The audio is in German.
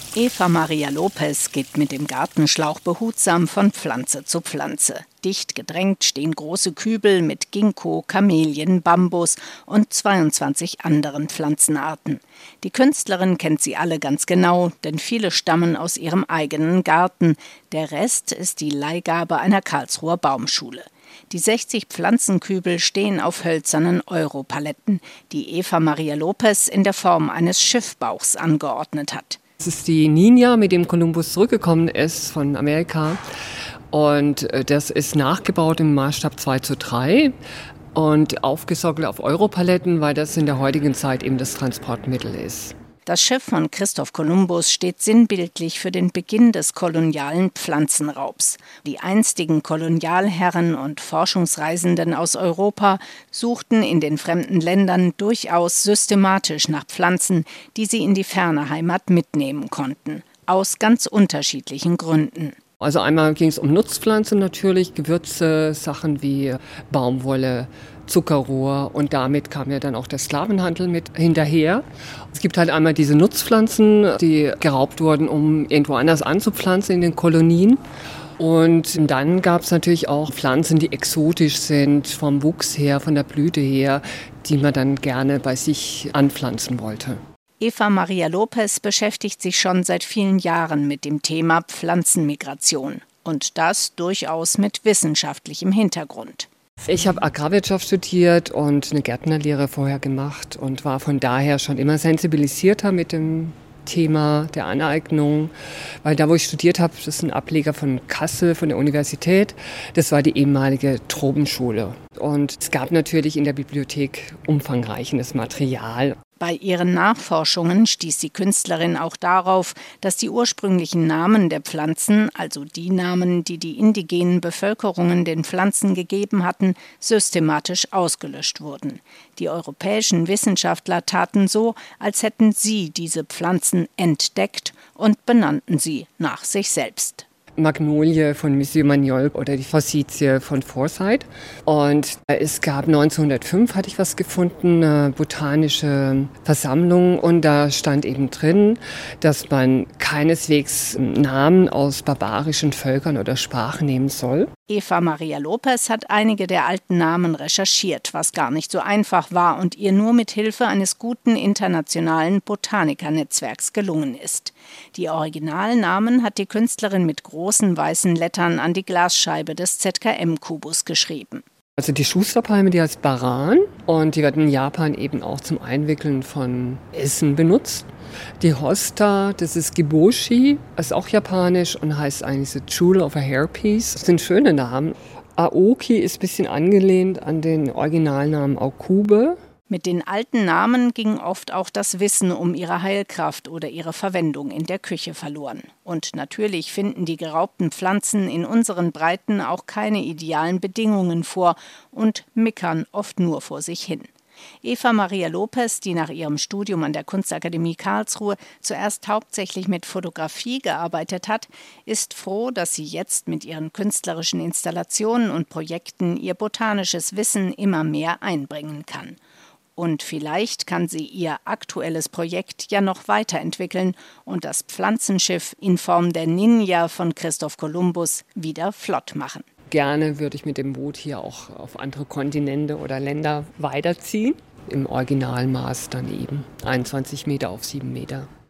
Eva Maria Lopez geht mit dem Gartenschlauch behutsam von Pflanze zu Pflanze. Dicht gedrängt stehen große Kübel mit Ginkgo, Kamelien, Bambus und 22 anderen Pflanzenarten. Die Künstlerin kennt sie alle ganz genau, denn viele stammen aus ihrem eigenen Garten. Der Rest ist die Leihgabe einer Karlsruher Baumschule. Die 60 Pflanzenkübel stehen auf hölzernen Europaletten, die Eva Maria Lopez in der Form eines Schiffbauchs angeordnet hat. Das ist die Niña, mit dem Kolumbus zurückgekommen ist von Amerika. Und das ist nachgebaut im Maßstab 2:3 und aufgesockelt auf Europaletten, weil das in der heutigen Zeit eben das Transportmittel ist. Das Schiff von Christoph Kolumbus steht sinnbildlich für den Beginn des kolonialen Pflanzenraubs. Die einstigen Kolonialherren und Forschungsreisenden aus Europa suchten in den fremden Ländern durchaus systematisch nach Pflanzen, die sie in die ferne Heimat mitnehmen konnten. Aus ganz unterschiedlichen Gründen. Also einmal ging es um Nutzpflanzen natürlich, Gewürze, Sachen wie Baumwolle, Zuckerrohr und damit kam ja dann auch der Sklavenhandel mit hinterher. Es gibt halt einmal diese Nutzpflanzen, die geraubt wurden, um irgendwo anders anzupflanzen in den Kolonien. Und dann gab es natürlich auch Pflanzen, die exotisch sind, vom Wuchs her, von der Blüte her, die man dann gerne bei sich anpflanzen wollte. Eva Maria Lopez beschäftigt sich schon seit vielen Jahren mit dem Thema Pflanzenmigration. Und das durchaus mit wissenschaftlichem Hintergrund. Ich habe Agrarwirtschaft studiert und eine Gärtnerlehre vorher gemacht und war von daher schon immer sensibilisierter mit dem Thema der Aneignung, weil da, wo ich studiert habe, das ist ein Ableger von Kassel, von der Universität, das war die ehemalige Tropenschule. Und es gab natürlich in der Bibliothek umfangreiches Material. Bei ihren Nachforschungen stieß die Künstlerin auch darauf, dass die ursprünglichen Namen der Pflanzen, also die Namen, die die indigenen Bevölkerungen den Pflanzen gegeben hatten, systematisch ausgelöscht wurden. Die europäischen Wissenschaftler taten so, als hätten sie diese Pflanzen entdeckt und benannten sie nach sich selbst. Magnolie von Monsieur Magnol oder die Forsythie von Forsyth. Und es gab 1905, hatte ich was gefunden, eine botanische Versammlung und da stand eben drin, dass man keineswegs Namen aus barbarischen Völkern oder Sprachen nehmen soll. Eva Maria Lopez hat einige der alten Namen recherchiert, was gar nicht so einfach war und ihr nur mit Hilfe eines guten internationalen Botanikernetzwerks gelungen ist. Die Originalnamen hat die Künstlerin mit großen weißen Lettern an die Glasscheibe des ZKM-Kubus geschrieben. Also die Schusterpalme, die heißt Baran und die wird in Japan eben auch zum Einwickeln von Essen benutzt. Die Hosta, das ist Giboshi, ist auch japanisch und heißt eigentlich The Jewel of a Hairpiece. Das sind schöne Namen. Aoki ist ein bisschen angelehnt an den Originalnamen Aokube. Mit den alten Namen ging oft auch das Wissen um ihre Heilkraft oder ihre Verwendung in der Küche verloren. Und natürlich finden die geraubten Pflanzen in unseren Breiten auch keine idealen Bedingungen vor und mickern oft nur vor sich hin. Eva Maria Lopez, die nach ihrem Studium an der Kunstakademie Karlsruhe zuerst hauptsächlich mit Fotografie gearbeitet hat, ist froh, dass sie jetzt mit ihren künstlerischen Installationen und Projekten ihr botanisches Wissen immer mehr einbringen kann. Und vielleicht kann sie ihr aktuelles Projekt ja noch weiterentwickeln und das Pflanzenschiff in Form der Niña von Christoph Kolumbus wieder flott machen. Gerne würde ich mit dem Boot hier auch auf andere Kontinente oder Länder weiterziehen. Im Originalmaß dann eben 21 Meter auf 7 Meter.